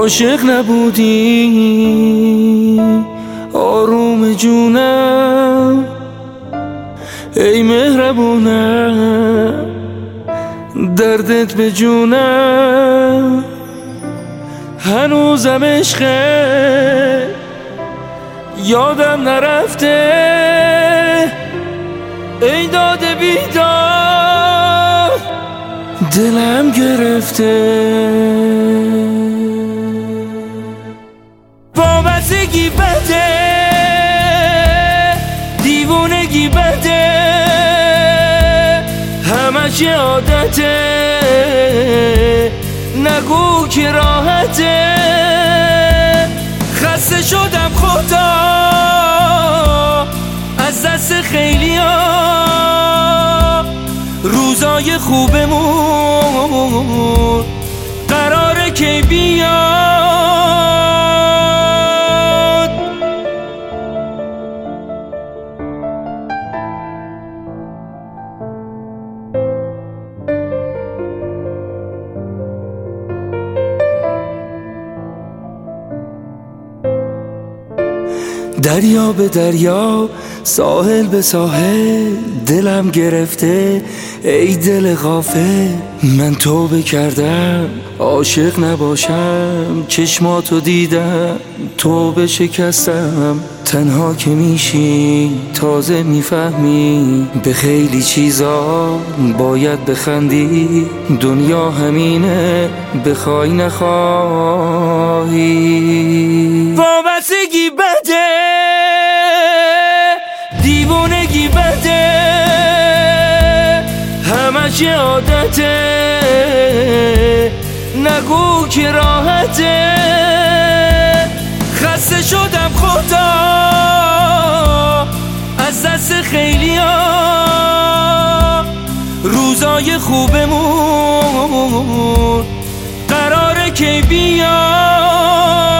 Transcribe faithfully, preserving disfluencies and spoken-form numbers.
عاشق نبودی آروم جونم، ای مهربونم دردت به جونم، هنوزم عشقه یادم نرفته، ای داده بیداد دلم گرفته. وابستگی بده، دیوونگی بده، همش یه عادته، نگو که راحته، خسته شدم خدا از دست خیلیا، روزای خوبمون قراره کی بیاد. دریا به دریا، ساحل به ساحل، دلم گرفته ای دل غافل. من توبه کردم عاشق نباشم، چشماتو دیدم توبه شکستم. تنها که میشی تازه میفهمی به خیلی چیزا باید بخندی، دنیا همینه بخوای نخواهی. وابستگی بده، دیوونگی بده، همش یه عادته، نگو که راحته، خسته شدم خدا از دست خیلیا، روزای خوبمون قراره کی بیاد.